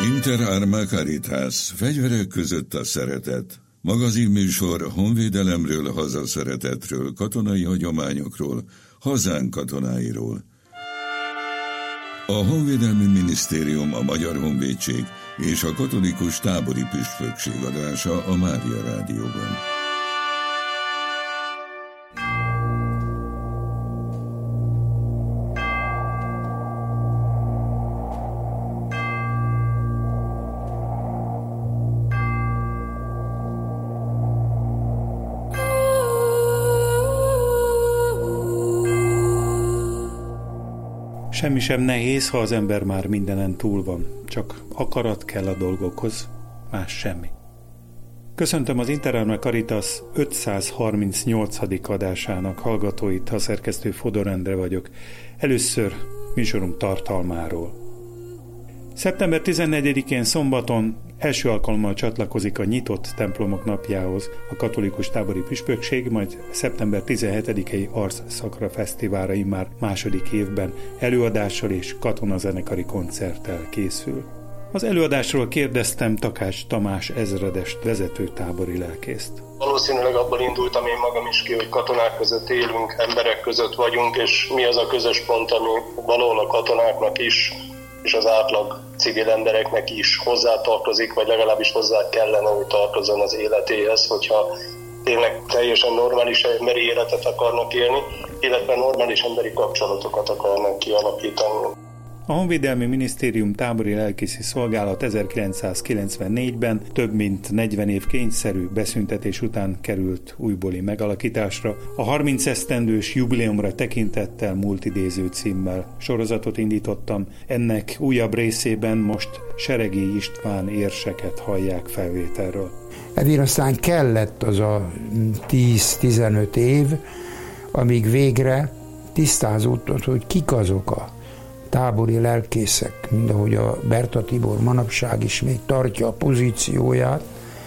Inter Arma Caritas, fegyverek között a szeretet. Magazinműsor honvédelemről, hazaszeretetről, katonai hagyományokról, hazánk katonáiról. A Honvédelmi Minisztérium, a Magyar Honvédség és a Katolikus Tábori Püspökség adása a Mária Rádióban. Semmi sem nehéz, ha az ember már mindenen túl van. Csak akarat kell a dolgokhoz, más semmi. Köszöntöm az Inter Arma Caritas 538. adásának hallgatóit, a szerkesztő Fodor Endre vagyok. Először műsorunk tartalmáról. Szeptember 14-én szombaton első alkalommal csatlakozik a nyitott templomok napjához a Katolikus Tábori Püspökség, majd szeptember 17-i Arc Sacra Fesztiválra immár második évben előadással és katonazenekari koncerttel készül. Az előadásról kérdeztem Takács Tamás ezredest, vezető tábori lelkészt. Valószínűleg abból indultam én magam is ki, hogy katonák között élünk, emberek között vagyunk, és mi az a közös pont, ami valahol a katonáknak is, és az átlag civil embereknek is hozzátartozik, vagy legalábbis hozzá kellene, hogy tartozzon az életéhez, hogyha tényleg teljesen normális emberi életet akarnak élni, illetve normális emberi kapcsolatokat akarnak kialakítani. A Honvédelmi Minisztérium tábori lelkészi szolgálat 1994-ben több mint 40 év kényszerű beszüntetés után került újbóli megalakításra. A 30 esztendős jubileumra tekintettel multidéző címmel sorozatot indítottam. Ennek újabb részében most Seregi István érseket hallják felvételről. Ezért aztán kellett az a 10-15 év, amíg végre tisztázódott, hogy kik azok a tábori lelkészek, mint ahogy a Berta Tibor manapság is még tartja a pozícióját,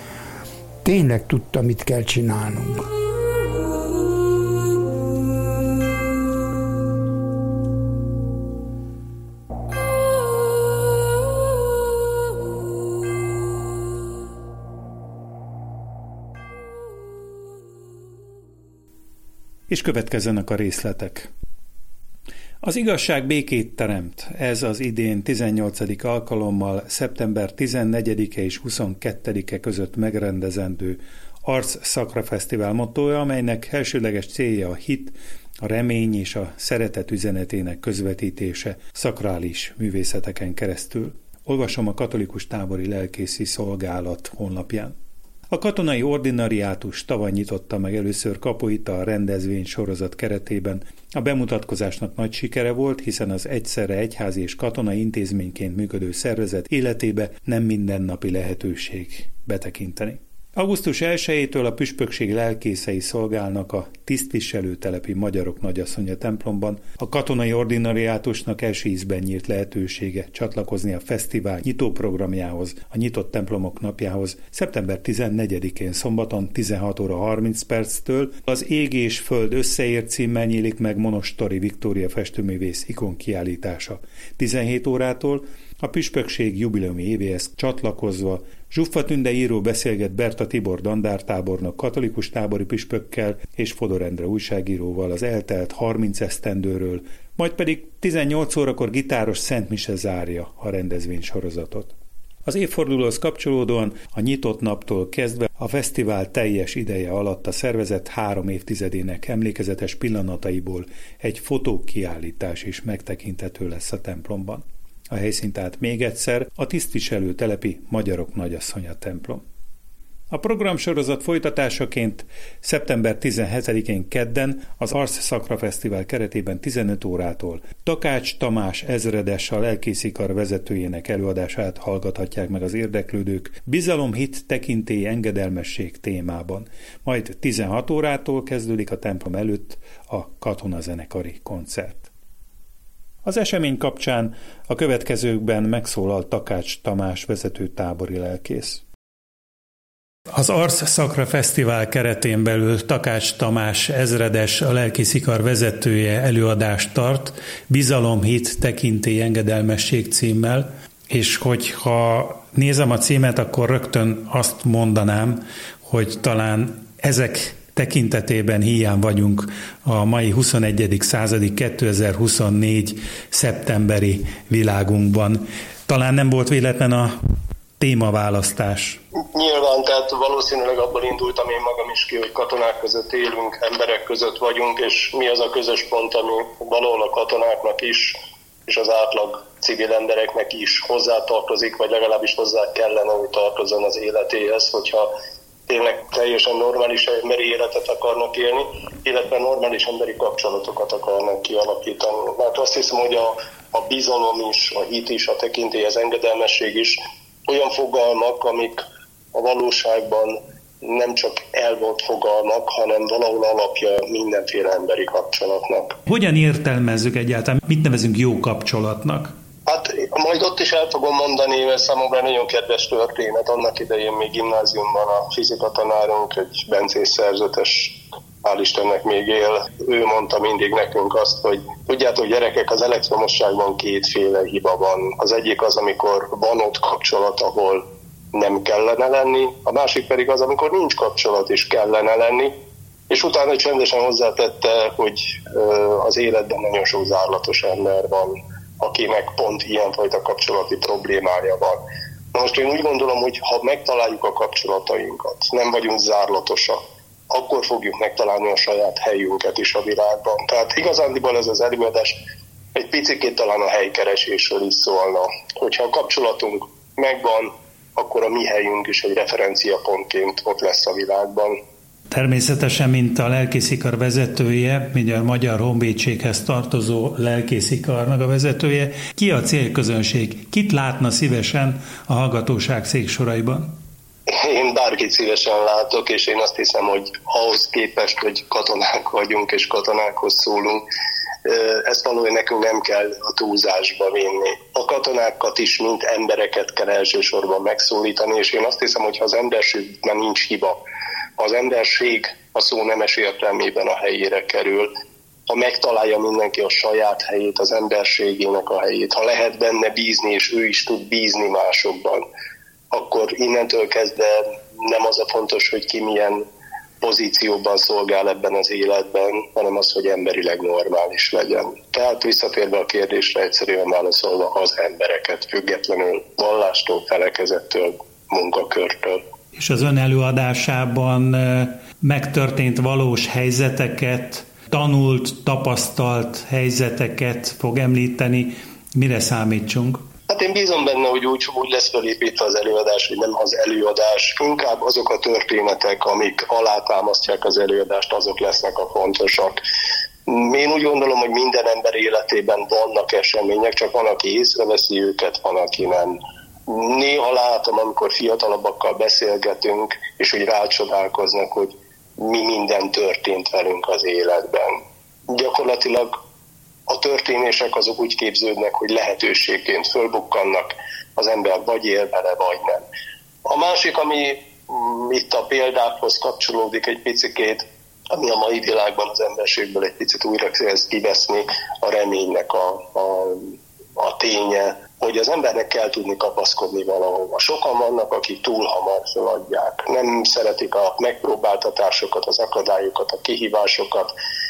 tényleg tudta, mit kell csinálnunk. És következzenek a részletek. Az igazság békét teremt. Ez az idén 18. alkalommal szeptember 14-e és 22-e között megrendezendő Arc Sacra Fesztivál mottója, amelynek elsődleges célja a hit, a remény és a szeretet üzenetének közvetítése szakrális művészeteken keresztül. Olvasom a Katolikus Tábori Lelkészi Szolgálat honlapján. A katonai ordinariátus tavaly nyitotta meg először kapuit a rendezvény sorozat keretében. A bemutatkozásnak nagy sikere volt, hiszen az egyszerre egyházi és katonai intézményként működő szervezet életébe nem mindennapi lehetőség betekinteni. Augusztus 1-től a püspökség lelkészei szolgálnak a tisztviselőtelepi Magyarok Nagyasszonya templomban. A katonai ordinariátusnak első ízben nyílt lehetősége csatlakozni a fesztivál nyitóprogramjához, a nyitott templomok napjához szeptember 14-én szombaton 16 óra 30 perctől az Ég és Föld összeért címmel nyílik meg Monostori Viktória festőművész ikonkiállítása. 17 órától a püspökség jubileumi évéhez csatlakozva Zsuffa Tünde író beszélget Berta Tibor dandártábornok katolikus tábori püspökkel és Fodor Endre újságíróval az eltelt 30 esztendőről, majd pedig 18 órakor gitáros szentmise zárja a rendezvény sorozatot. Az évfordulóhoz kapcsolódóan a nyitott naptól kezdve a fesztivál teljes ideje alatt a szervezet 3 évtizedének emlékezetes pillanataiból egy fotókiállítás is megtekinthető lesz a templomban. A helyszín tehát még egyszer a tisztviselő telepi Magyarok Nagyasszonya templom. A programsorozat folytatásaként szeptember 17-én kedden az Arc Sacra Fesztivál keretében 15 órától Takács Tamás ezredes, a lelkészikar vezetőjének előadását hallgathatják meg az érdeklődők bizalom, hit, tekintély, engedelmesség témában. Majd 16 órától kezdődik a templom előtt a katonazenekari koncert. Az esemény kapcsán a következőkben megszólal Takács Tamás vezető tábori lelkész. Az Arc Sacra Fesztivál keretén belül Takács Tamás ezredes, a lelkészikar vezetője előadást tart, bizalom, hit, tekintély, engedelmesség címmel. És hogyha nézem a címet, akkor rögtön azt mondanám, hogy talán ezek tekintetében hiány vagyunk a mai 21. századi 2024. szeptemberi világunkban. Talán nem volt véletlen a témaválasztás. Nyilván, tehát valószínűleg abból indultam én magam is ki, hogy katonák között élünk, emberek között vagyunk, és mi az a közös pont, ami valahol a katonáknak is, és az átlag civil embereknek is hozzátartozik, vagy legalábbis hozzá kellene, hogy tartozzon az életéhez, hogyha tényleg teljesen normális emberi életet akarnak élni, illetve normális emberi kapcsolatokat akarnak kialakítani. Mert azt hiszem, hogy a bizalom is, a hit is, a tekintély, az engedelmesség is olyan fogalmak, amik a valóságban nem csak elvont fogalmak, hanem valahol alapja mindenféle emberi kapcsolatnak. Hogyan értelmezzük egyáltalán, mit nevezünk jó kapcsolatnak? Hát majd ott is el fogom mondani, mert számomra nagyon kedves történet. Annak idején még gimnáziumban a fizikatanárunk, egy bencés szerzetes, hál' Istennek még él, ő mondta mindig nekünk azt, hogy tudjátok gyerekek, az elektromosságban kétféle hiba van. Az egyik az, amikor van ott kapcsolat, ahol nem kellene lenni, a másik pedig az, amikor nincs kapcsolat és kellene lenni, és utána csendesen hozzátette, hogy az életben nagyon sok zárlatos ember van, akinek pont ilyenfajta kapcsolati problémája van. Na most én úgy gondolom, hogy ha megtaláljuk a kapcsolatainkat, nem vagyunk zárlatosak, akkor fogjuk megtalálni a saját helyünket is a világban. Tehát igazándiból ez az előadás egy picikét talán a helykeresésről is szólna. Hogyha a kapcsolatunk megvan, akkor a mi helyünk is egy referenciapontként ott lesz a világban. Természetesen, mint a lelkészikar vezetője, ugye a Magyar Honvédséghez tartozó lelkészikarnak a vezetője, ki a célközönség? Kit látna szívesen a hallgatóság széksoraiban? Én bárkit szívesen látok, és én azt hiszem, hogy ahhoz képest, hogy katonák vagyunk és katonákhoz szólunk, ezt valójában nekünk nem kell a túlzásba vinni. A katonákat is, mint embereket kell elsősorban megszólítani, és én azt hiszem, hogy ha az emberségben nincs hiba, ha az emberség a szó nemes értelmében a helyére kerül, ha megtalálja mindenki a saját helyét, az emberségének a helyét, ha lehet benne bízni, és ő is tud bízni másokban, akkor innentől kezdve nem az a fontos, hogy ki milyen pozícióban szolgál ebben az életben, hanem az, hogy emberileg normális legyen. Tehát visszatérve a kérdésre, egyszerűen válaszolva, az embereket, függetlenül vallástól, felekezettől, munkakörtől. És az ön előadásában megtörtént valós helyzeteket, tanult, tapasztalt helyzeteket fog említeni. Mire számítsunk? Hát én bízom benne, hogy úgy lesz felépítve az előadás, hogy nem az előadás, inkább azok a történetek, amik alátámasztják az előadást, azok lesznek a fontosak. Én úgy gondolom, hogy minden ember életében vannak események, csak van, aki észreveszi őket, van, aki nem. Néha látom, amikor fiatalabbakkal beszélgetünk, és hogy rácsodálkoznak, hogy mi minden történt velünk az életben. Gyakorlatilag a történések azok úgy képződnek, hogy lehetőségként fölbukkannak, az ember vagy él vele, vagy nem. A másik, ami itt a példákhoz kapcsolódik egy picikét, ami a mai világban az emberségből egy picit újra kezd kiveszni, a reménynek a ténye, hogy az embernek kell tudni kapaszkodni valahova. Sokan vannak, akik túl hamar feladják. Nem szeretik a megpróbáltatásokat, az akadályokat, a kihívásokat,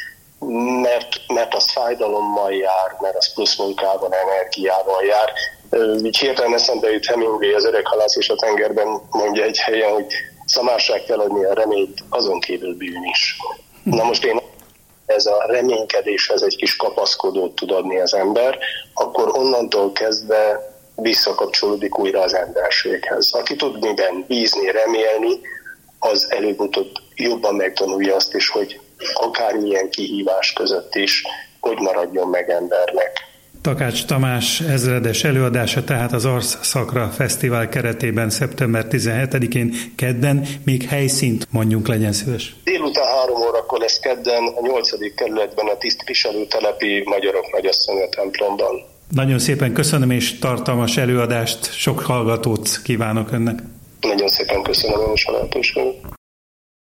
mert az fájdalommal jár, mert az plusz munkával, energiával jár. Így hirtelen eszembe jut Hemingway, az Öreg halász és a tengerben mondja egy helyen, hogy szamárság feladni a reményt, azon kívül bűn is. Na most én ez a reménykedéshez egy kis kapaszkodót tud adni az ember, akkor onnantól kezdve visszakapcsolódik újra az emberséghez. Aki tud miben bízni, remélni, az előbb-utóbb jobban megtanulja azt is, hogy akármilyen kihívás között is, hogy maradjon meg embernek. Takács Tamás ezredes előadása tehát az Arcszakra Fesztivál keretében szeptember 17-én kedden, még helyszínt mondjunk, legyen szíves. Délután 3 órakor lesz kedden a 8. kerületben a tisztviselőtelepi Magyarok Nagyasszonya templomban. Nagyon szépen köszönöm, és tartalmas előadást, sok hallgatót kívánok önnek. Nagyon szépen köszönöm én is a lehetőséget.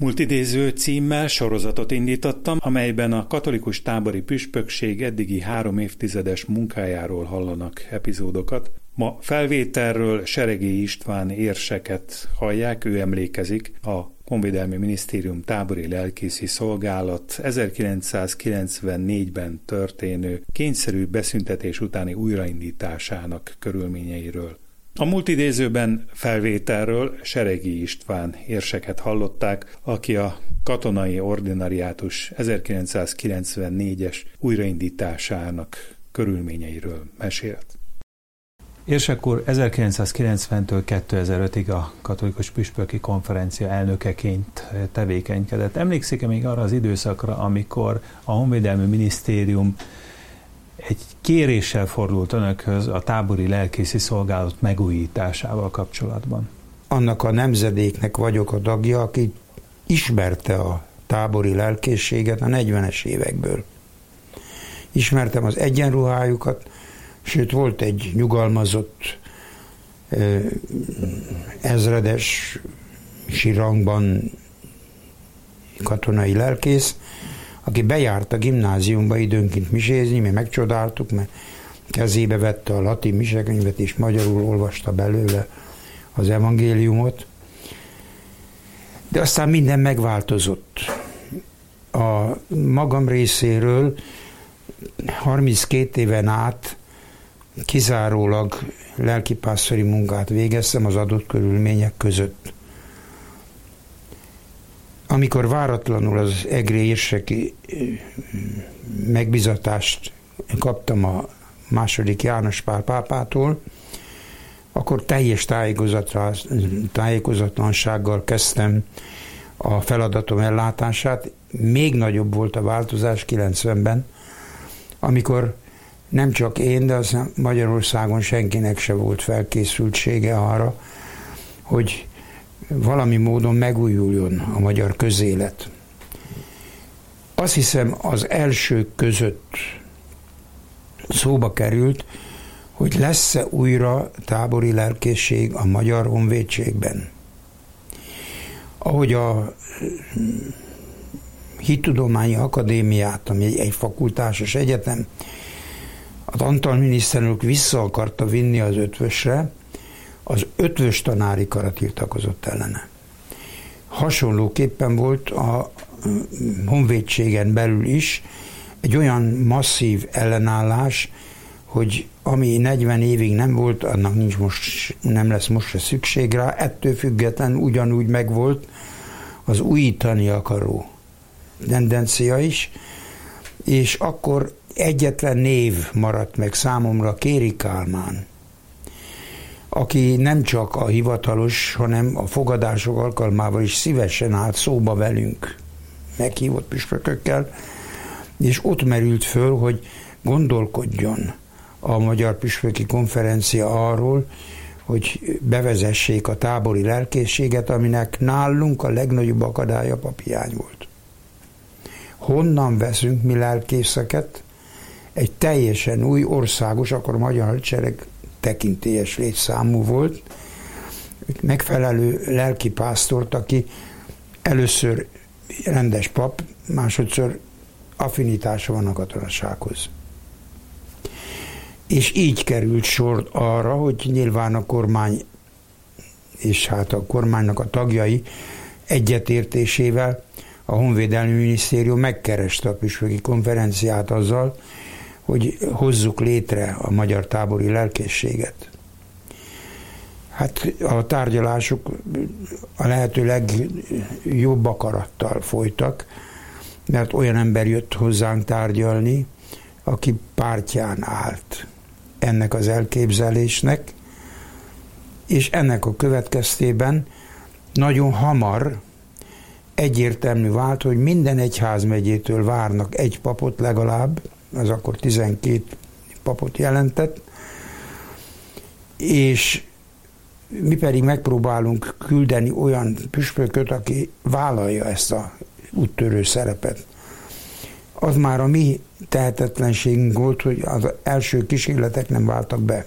Múlt idéző címmel sorozatot indítottam, amelyben a katolikus tábori püspökség eddigi 3 évtizedes munkájáról hallanak epizódokat. Ma felvételről Seregélyi István érseket hallják, ő emlékezik a Honvédelmi Minisztérium tábori lelkészi szolgálat 1994-ben történő kényszerű beszüntetés utáni újraindításának körülményeiről. A múlt idézőben felvételről Seregélyi István érseket hallották, aki a katonai ordinariátus 1994-es újraindításának körülményeiről mesélt. Érsek úr 1990-től 2005-ig a Katolikus Püspöki Konferencia elnökeként tevékenykedett. Emlékszik-e még arra az időszakra, amikor a Honvédelmi Minisztérium egy kéréssel fordult önökhöz a tábori lelkészi szolgálat megújításával kapcsolatban? Annak a nemzedéknek vagyok a tagja, aki ismerte a tábori lelkészséget a 40-es évekből. Ismertem az egyenruhájukat, sőt volt egy nyugalmazott ezredesi rangban katonai lelkész, aki bejárt a gimnáziumba időnként misézni, mi megcsodáltuk, mert kezébe vette a latin misekönyvet, és magyarul olvasta belőle az evangéliumot. De aztán minden megváltozott. A magam részéről 32 éven át kizárólag lelkipásztori munkát végeztem az adott körülmények között. Amikor váratlanul az egri érseki megbizatást kaptam a II. János Pál pápától, akkor teljes tájékozatlansággal kezdtem a feladatom ellátását. Még nagyobb volt a változás 90-ben, amikor nem csak én, de aztán Magyarországon senkinek se volt felkészültsége arra, hogy valami módon megújuljon a magyar közélet. Azt hiszem, az elsők között szóba került, hogy lesz-e újra tábori lelkészség a Magyar Honvédségben. Ahogy a Hittudományi Akadémiát, ami egy fakultásos egyetem, az Antal miniszterelnök vissza akarta vinni az ötvösre, az ötvös tanári kara tiltakozott ellene. Hasonlóképpen volt a honvédségen belül is egy olyan masszív ellenállás, hogy ami 40 évig nem volt, annak nem lesz most se szükség rá, ettől független ugyanúgy megvolt az újítani akaró tendencia is, és akkor egyetlen név maradt meg számomra, Kéri Kálmán, aki nem csak a hivatalos, hanem a fogadások alkalmával is szívesen állt szóba velünk, meghívott püspökökkel, és ott merült föl, hogy gondolkodjon a Magyar Püspöki Konferencia arról, hogy bevezessék a tábori lelkészséget, aminek nálunk a legnagyobb akadálya paphiány volt. Honnan veszünk mi lelkészeket? Egy teljesen új országos, akkor a Magyar Hadsereg tekintélyes létszámú volt, megfelelő lelkipásztort, aki először rendes pap, másodszor affinitása van a katonasághoz. És így került sor arra, hogy nyilván a kormány és hát a kormánynak a tagjai egyetértésével a Honvédelmi Minisztérium megkereste a Püspöki Konferenciát azzal, hogy hozzuk létre a magyar tábori lelkészséget. Hát a tárgyalások a lehető legjobb akarattal folytak, mert olyan ember jött hozzánk tárgyalni, aki pártján állt ennek az elképzelésnek, és ennek a következtében nagyon hamar egyértelmű vált, hogy minden egyházmegyétől várnak egy papot legalább, az akkor 12 papot jelentett, és mi pedig megpróbálunk küldeni olyan püspököt, aki vállalja ezt a úttörő szerepet. Az már a mi tehetetlenségünk volt, hogy az első kísérletek nem váltak be.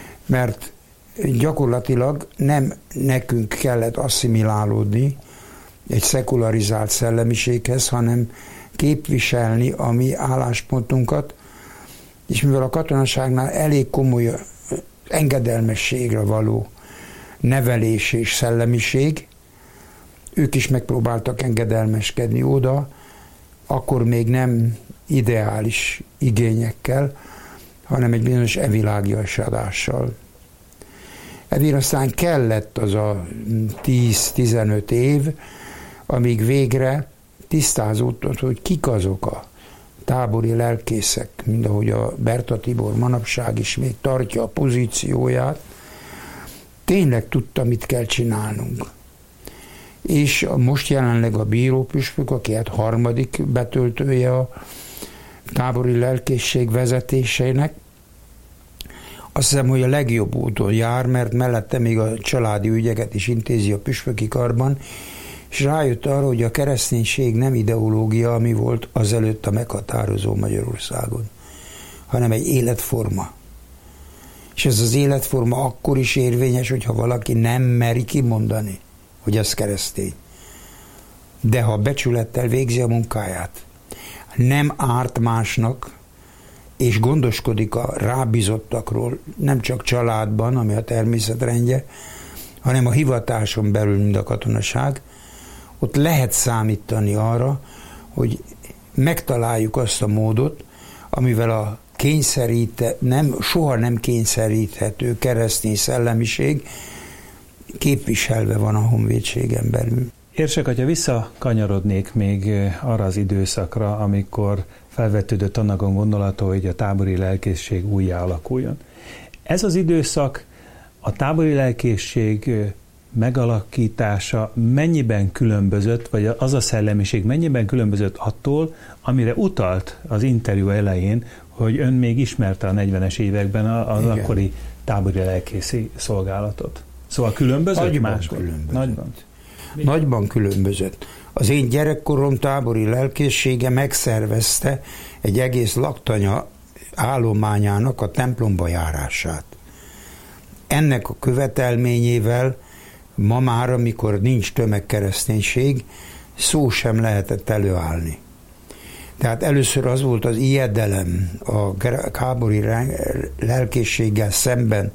Mert gyakorlatilag nem nekünk kellett asszimilálódni egy szekularizált szellemiséghez, hanem képviselni a mi álláspontunkat, és mivel a katonaságnál elég komoly engedelmességre való nevelés és szellemiség, ők is megpróbáltak engedelmeskedni oda, akkor még nem ideális igényekkel, hanem egy bizonyos evilágiasodással. Ezért aztán kellett az a 10-15 év, amíg végre tisztázódott, hogy kik azok a tábori lelkészek, mint ahogy a Berta Tibor manapság is még tartja a pozícióját, tényleg tudta, mit kell csinálnunk. És most jelenleg a bírópüspök, aki hát harmadik betöltője a tábori lelkészség vezetésének, azt hiszem, hogy a legjobb úton jár, mert mellette még a családi ügyeket is intézi a püspöki karban, és rájött arra, hogy a kereszténység nem ideológia, ami volt azelőtt a meghatározó Magyarországon, hanem egy életforma. És ez az életforma akkor is érvényes, hogyha valaki nem meri kimondani, hogy ez keresztény. De ha becsülettel végzi a munkáját, nem árt másnak, és gondoskodik a rábízottakról, nem csak családban, ami a természetrendje, hanem a hivatáson belül, mint a katonaság, ott lehet számítani arra, hogy megtaláljuk azt a módot, amivel a soha nem kényszeríthető keresztény szellemiség képviselve van a honvédségen belül. Érsek atya, visszakanyarodnék még arra az időszakra, amikor felvetődött annak a gondolata, hogy a tábori lelkészség újjá alakuljon. Ez az időszak, a tábori lelkészség megalakítása mennyiben különbözött, vagy az a szellemiség mennyiben különbözött attól, amire utalt az interjú elején, hogy ön még ismerte a 40-es években az igen, akkori tábori lelkészi szolgálatot. Szóval különbözött másban? Nagyban különbözött. Az én gyerekkorom tábori lelkészsége megszervezte egy egész laktanya állományának a templomba járását. Ennek a követelményével ma már, amikor nincs tömegkereszténység, szó sem lehetett előállni. Tehát először az volt az ijedelem a tábori lelkészséggel szemben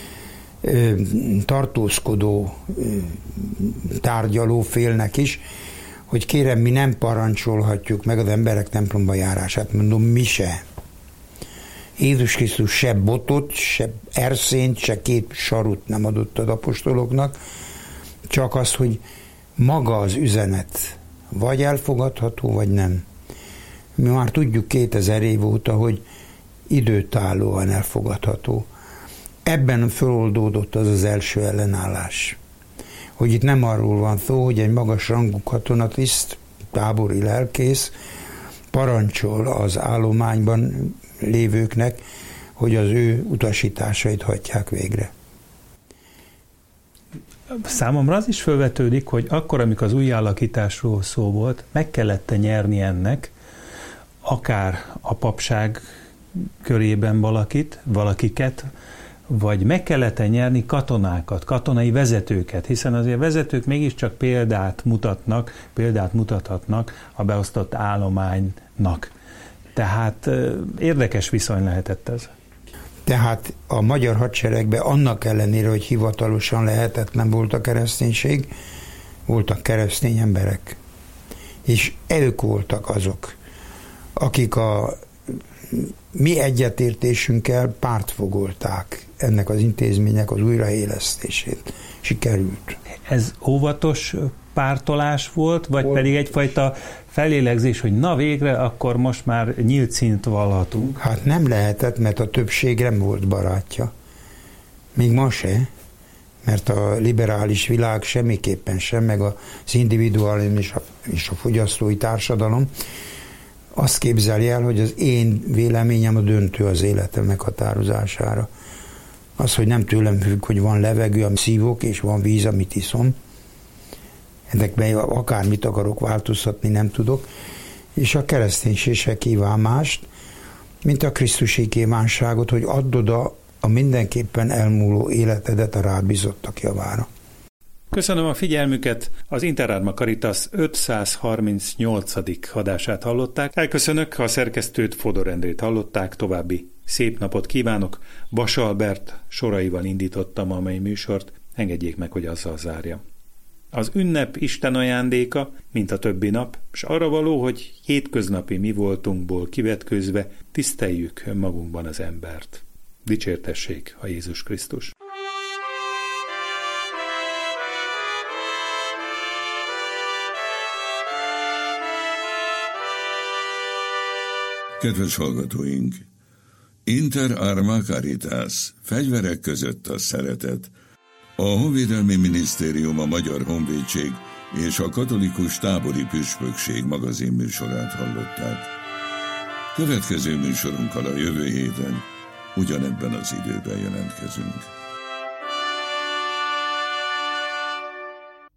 tartózkodó tárgyaló félnek is, hogy kérem, mi nem parancsolhatjuk meg az emberek templomba járását. Mondom, mi se. Jézus Krisztus se botot, se erszényt, se két sarut nem adott az apostoloknak, csak az, hogy maga az üzenet vagy elfogadható, vagy nem. Mi már tudjuk 2000 év óta, hogy időtállóan elfogadható. Ebben föloldódott az az első ellenállás. Hogy itt nem arról van szó, hogy egy magas rangú katonatiszt, tábori lelkész parancsol az állományban lévőknek, hogy az ő utasításait hajtják végre. Számomra az is felvetődik, hogy akkor, amikor az újjáalakításról szó volt, meg kellett nyerni ennek, akár a papság körében valakiket, vagy meg kellett nyerni katonákat, katonai vezetőket, hiszen azért vezetők mégiscsak példát mutathatnak a beosztott állománynak. Tehát érdekes viszony lehetett ez. Tehát a magyar hadseregben annak ellenére, hogy hivatalosan lehetetlen volt a kereszténység, voltak keresztény emberek. És ők voltak azok, akik a mi egyetértésünkkel pártfogolták ennek az intézménynek az újraélesztését. Sikerült. Ez óvatos pártolás volt, vagy pedig egyfajta felélegzés, hogy na végre, akkor most már nyílt színt vallhatunk? Hát nem lehetett, mert a többség nem volt barátja. Még ma se, mert a liberális világ semmiképpen sem, meg az individualizmus és a fogyasztói társadalom azt képzeli el, hogy az én véleményem a döntő az életem meghatározására. Az, hogy nem tőlem függ, hogy van levegő, amit szívok, és van víz, amit iszom. Ezekben akármit akarok változtatni, nem tudok. És a kereszténység se kíván mást, mint a krisztusi kívánságot, hogy add oda a mindenképpen elmúló életedet a rábízottak javára. Köszönöm a figyelmüket, az Inter Arma Caritas 538. adását hallották. Elköszönök, ha a szerkesztőt, Fodor Endrét hallották, további szép napot kívánok. Bas Albert soraival indítottam a mai műsort, engedjék meg, hogy azzal zárjam. Az ünnep Isten ajándéka, mint a többi nap, s arra való, hogy hétköznapi mi voltunkból kivetkőzve tiszteljük önmagunkban az embert. Dicsértessék a Jézus Krisztus! Kedves hallgatóink! Inter Arma Caritas, fegyverek között a szeretet. A Honvédelmi Minisztérium, a Magyar Honvédség és a Katolikus Tábori Püspökség magazin műsorát hallották. Következő műsorunkkal a jövő héten ugyanebben az időben jelentkezünk.